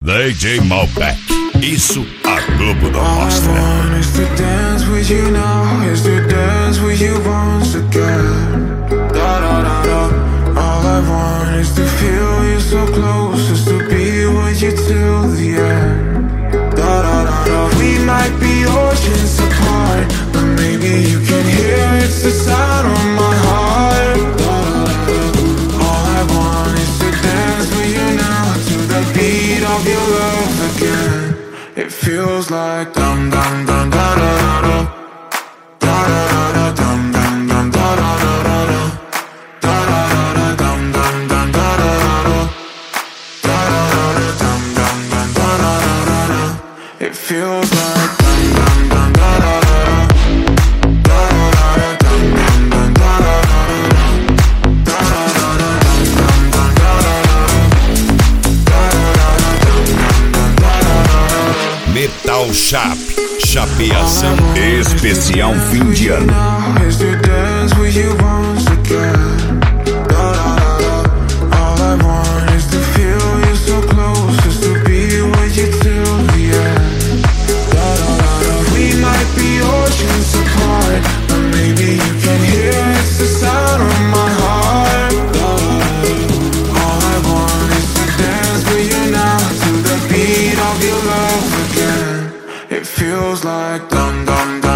DJ Malbec, isso a Globo não mostra. All I want is to dance with you now, is to dance with you once again. Da da da da. All I want is to feel you so close, is to be with you till the end. Da da da da. We might be oceans apart, but maybe you can hear it's the sound of my heart. Da da da da. All I want is to dance with you now, to the beat of your love again. It feels like dum dum dum da da da da da da dum dum dum da da da da da da dum dum dum da da da dum dum dum da da. It feels like dum dum dum da da da dum dum dum da Metal Chap, chapeação especial fim de ano. It feels like dum dum dum.